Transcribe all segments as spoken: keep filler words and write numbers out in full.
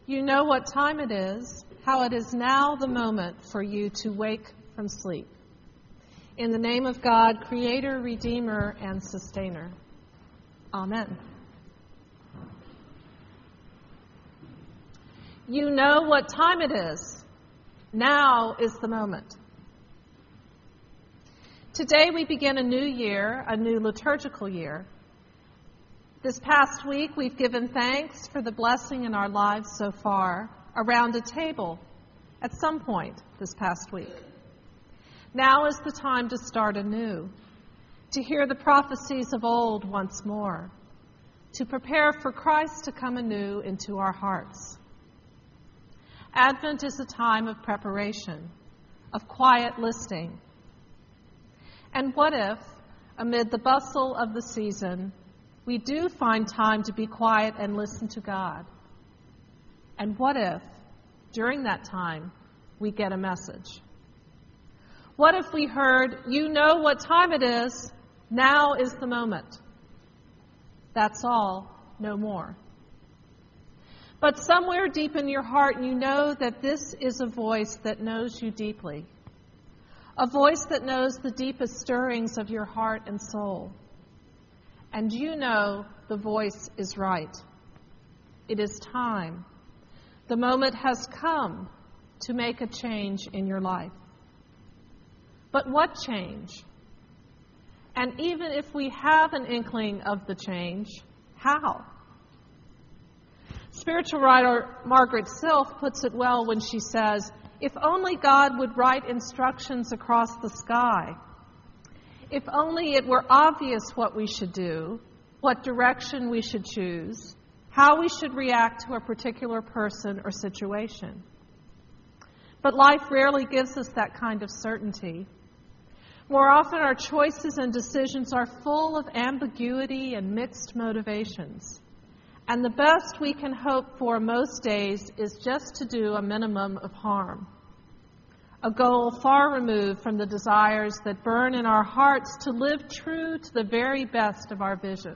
You know what time it is, how it is now the moment for you to wake from sleep. In the name of God, Creator, Redeemer, and Sustainer. Amen. You know what time it is. Now is the moment. Today we begin a new year, a new liturgical year. This past week we've given thanks for the blessing in our lives so far around a table at some point this past week. Now is the time to start anew, to hear the prophecies of old once more, to prepare for Christ to come anew into our hearts. Advent is a time of preparation, of quiet listening. And what if, amid the bustle of the season, we do find time to be quiet and listen to God? And what if, during that time, we get a message? What if we heard, you know what time it is, now is the moment. That's all, no more. But somewhere deep in your heart, you know that this is a voice that knows you deeply. A voice that knows the deepest stirrings of your heart and soul. And you know the voice is right. It is time. The moment has come to make a change in your life. But what change? And even if we have an inkling of the change, how? Spiritual writer Margaret Silf puts it well when she says, if only God would write instructions across the sky. If only it were obvious what we should do, what direction we should choose, how we should react to a particular person or situation. But life rarely gives us that kind of certainty. More often our choices and decisions are full of ambiguity and mixed motivations. And the best we can hope for most days is just to do a minimum of harm. A goal far removed from the desires that burn in our hearts to live true to the very best of our vision.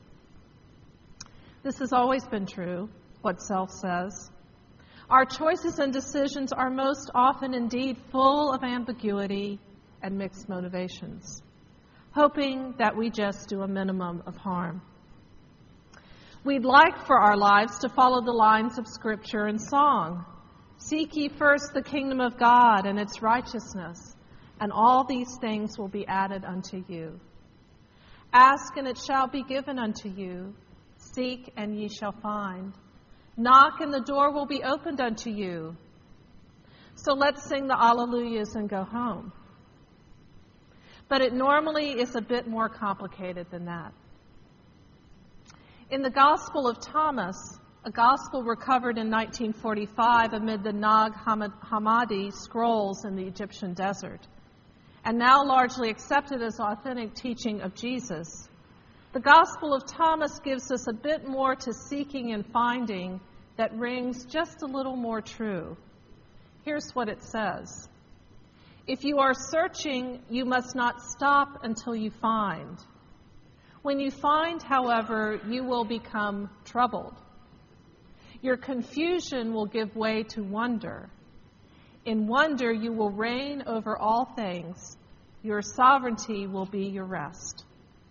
This has always been true, what Self says. Our choices and decisions are most often indeed full of ambiguity and mixed motivations, hoping that we just do a minimum of harm. We'd like for our lives to follow the lines of Scripture and song. Seek ye first the kingdom of God and its righteousness, and all these things will be added unto you. Ask, and it shall be given unto you. Seek, and ye shall find. Knock, and the door will be opened unto you. So let's sing the Alleluias and go home. But it normally is a bit more complicated than that. In the Gospel of Thomas, a gospel recovered in nineteen forty-five amid the Nag Hammadi scrolls in the Egyptian desert, and now largely accepted as authentic teaching of Jesus, the Gospel of Thomas gives us a bit more to seeking and finding that rings just a little more true. Here's what it says. If you are searching, you must not stop until you find. When you find, however, you will become troubled. Your confusion will give way to wonder. In wonder, you will reign over all things. Your sovereignty will be your rest.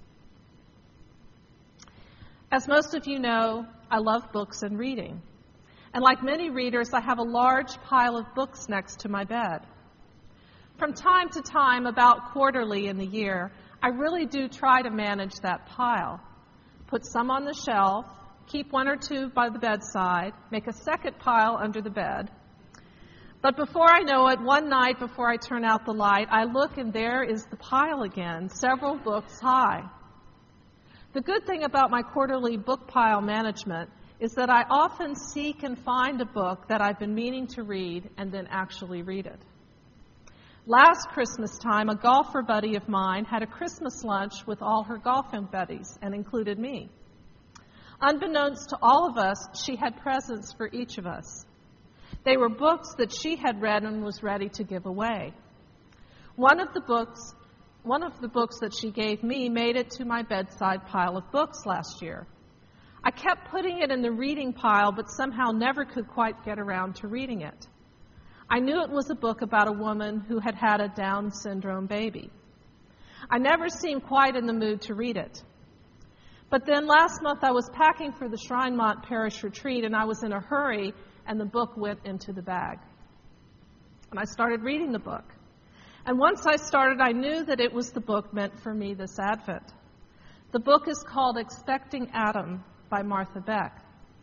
As most of you know, I love books and reading. And like many readers, I have a large pile of books next to my bed. From time to time, about quarterly in the year, I really do try to manage that pile. Put some on the shelf, keep one or two by the bedside, make a second pile under the bed. But before I know it, one night before I turn out the light, I look and there is the pile again, several books high. The good thing about my quarterly book pile management is that I often seek and find a book that I've been meaning to read and then actually read it. Last Christmas time, a golfer buddy of mine had a Christmas lunch with all her golfing buddies and included me. Unbeknownst to all of us, she had presents for each of us. They were books that she had read and was ready to give away. One of the books, one of the books that she gave me made it to my bedside pile of books last year. I kept putting it in the reading pile, but somehow never could quite get around to reading it. I knew it was a book about a woman who had had a Down syndrome baby. I never seemed quite in the mood to read it. But then last month I was packing for the Shrinemont Parish Retreat, and I was in a hurry, and the book went into the bag. And I started reading the book. And once I started, I knew that it was the book meant for me this Advent. The book is called Expecting Adam by Martha Beck.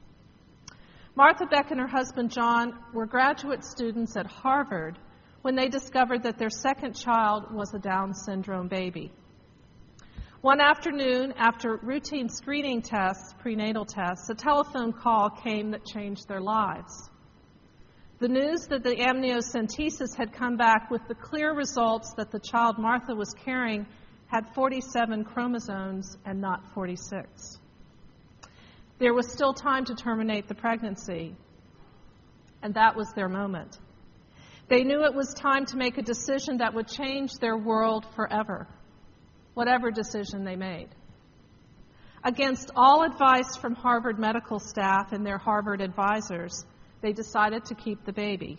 Martha Beck and her husband John were graduate students at Harvard when they discovered that their second child was a Down syndrome baby. One afternoon, after routine screening tests, prenatal tests, a telephone call came that changed their lives. The news that the amniocentesis had come back with the clear results that the child Martha was carrying had forty-seven chromosomes and not forty-six. There was still time to terminate the pregnancy, and that was their moment. They knew it was time to make a decision that would change their world forever, whatever decision they made. Against all advice from Harvard medical staff and their Harvard advisors, they decided to keep the baby.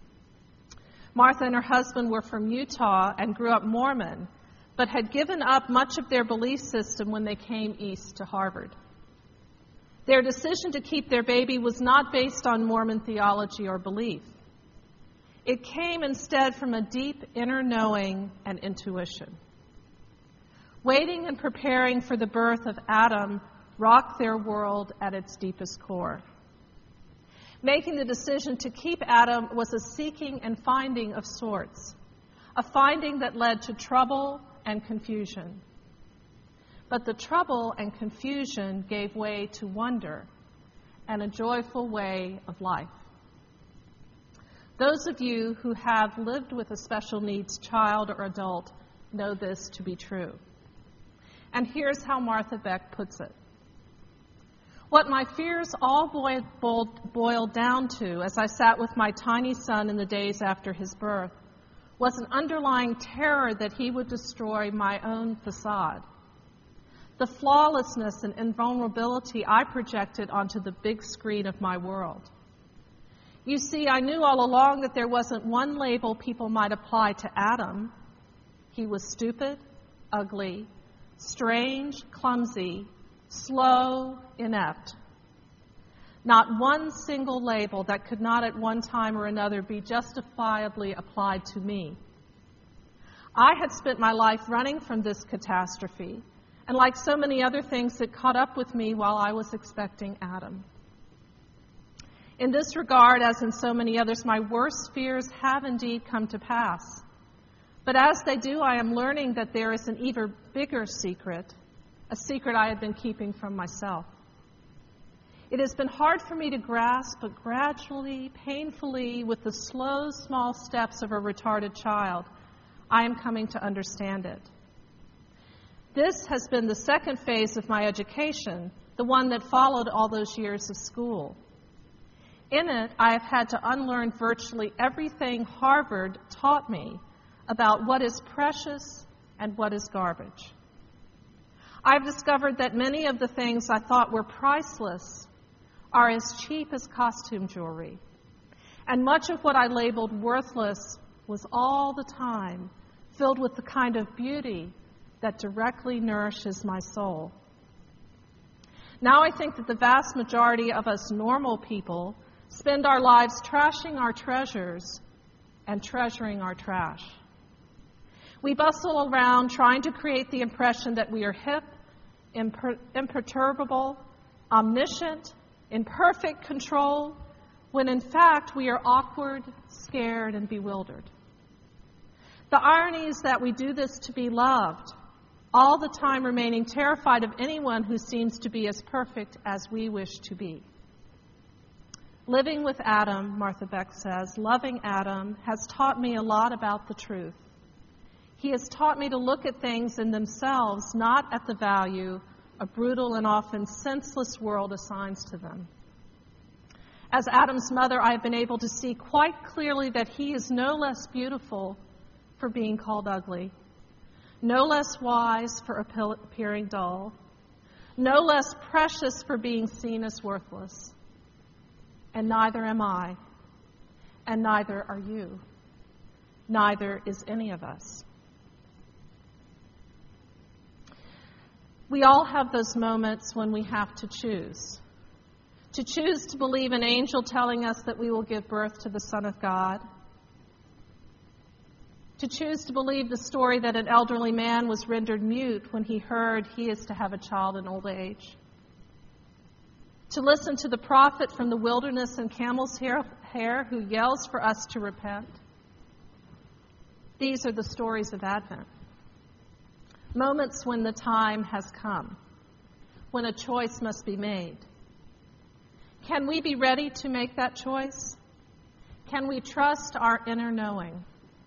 Martha and her husband were from Utah and grew up Mormon, but had given up much of their belief system when they came east to Harvard. Their decision to keep their baby was not based on Mormon theology or belief. It came instead from a deep inner knowing and intuition. Waiting and preparing for the birth of Adam rocked their world at its deepest core. Making the decision to keep Adam was a seeking and finding of sorts, a finding that led to trouble and confusion. But the trouble and confusion gave way to wonder and a joyful way of life. Those of you who have lived with a special needs child or adult know this to be true. And here's how Martha Beck puts it. What my fears all boiled, boiled down to as I sat with my tiny son in the days after his birth was an underlying terror that he would destroy my own facade. The flawlessness and invulnerability I projected onto the big screen of my world. You see, I knew all along that there wasn't one label people might apply to Adam. He was stupid, ugly, strange, clumsy, slow, inept. Not one single label that could not at one time or another be justifiably applied to me. I had spent my life running from this catastrophe, and like so many other things, it caught up with me while I was expecting Adam. In this regard, as in so many others, my worst fears have indeed come to pass. But as they do, I am learning that there is an even bigger secret, a secret I had been keeping from myself. It has been hard for me to grasp, but gradually, painfully, with the slow, small steps of a retarded child, I am coming to understand it. This has been the second phase of my education, the one that followed all those years of school. In it, I have had to unlearn virtually everything Harvard taught me about what is precious and what is garbage. I've discovered that many of the things I thought were priceless are as cheap as costume jewelry. And much of what I labeled worthless was all the time filled with the kind of beauty that directly nourishes my soul. Now I think that the vast majority of us normal people spend our lives trashing our treasures and treasuring our trash. We bustle around trying to create the impression that we are hip, imper- imperturbable, omniscient, in perfect control, when in fact we are awkward, scared, and bewildered. The irony is that we do this to be loved, all the time remaining terrified of anyone who seems to be as perfect as we wish to be. Living with Adam, Martha Beck says, loving Adam has taught me a lot about the truth. He has taught me to look at things in themselves, not at the value a brutal and often senseless world assigns to them. As Adam's mother, I have been able to see quite clearly that he is no less beautiful for being called ugly, no less wise for appearing dull, no less precious for being seen as worthless. And neither am I, and neither are you. Neither is any of us. We all have those moments when we have to choose. To choose to believe an angel telling us that we will give birth to the Son of God. To choose to believe the story that an elderly man was rendered mute when he heard he is to have a child in old age. To listen to the prophet from the wilderness in camel's hair, hair who yells for us to repent. These are the stories of Advent. Moments when the time has come, when a choice must be made. Can we be ready to make that choice? Can we trust our inner knowing?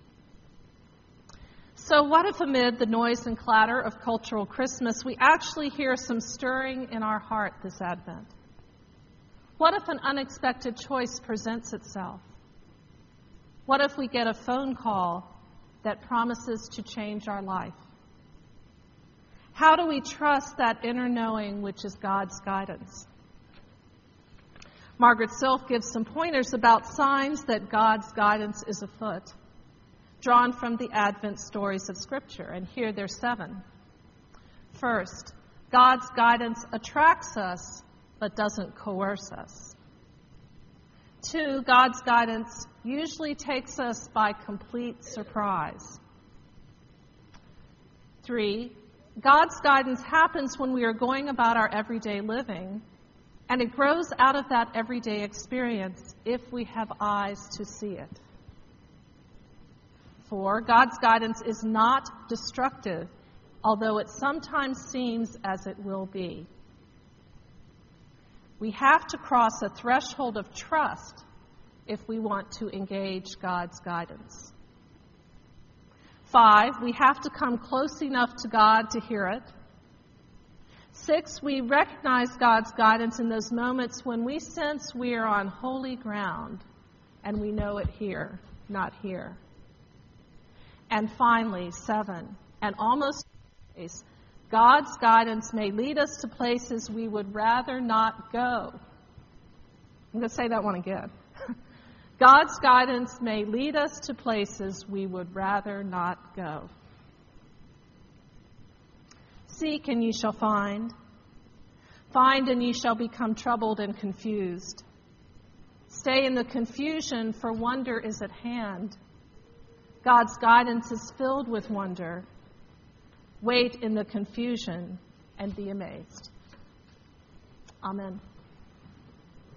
So what if amid the noise and clatter of cultural Christmas, we actually hear some stirring in our heart this Advent? What if an unexpected choice presents itself? What if we get a phone call that promises to change our life? How do we trust that inner knowing which is God's guidance? Margaret Silk gives some pointers about signs that God's guidance is afoot, drawn from the Advent stories of Scripture, and here there's seven. First, God's guidance attracts us, but doesn't coerce us. Two, God's guidance usually takes us by complete surprise. Three, God's guidance happens when we are going about our everyday living, and it grows out of that everyday experience if we have eyes to see it. Four, God's guidance is not destructive, although it sometimes seems as it will be. We have to cross a threshold of trust if we want to engage God's guidance. Five, we have to come close enough to God to hear it. Six, we recognize God's guidance in those moments when we sense we are on holy ground and we know it here, not here. And finally, seven, and almost always, God's guidance may lead us to places we would rather not go. I'm going to say that one again. God's guidance may lead us to places we would rather not go. Seek and ye shall find. Find and ye shall become troubled and confused. Stay in the confusion, for wonder is at hand. God's guidance is filled with wonder. Wait in the confusion and be amazed. Amen.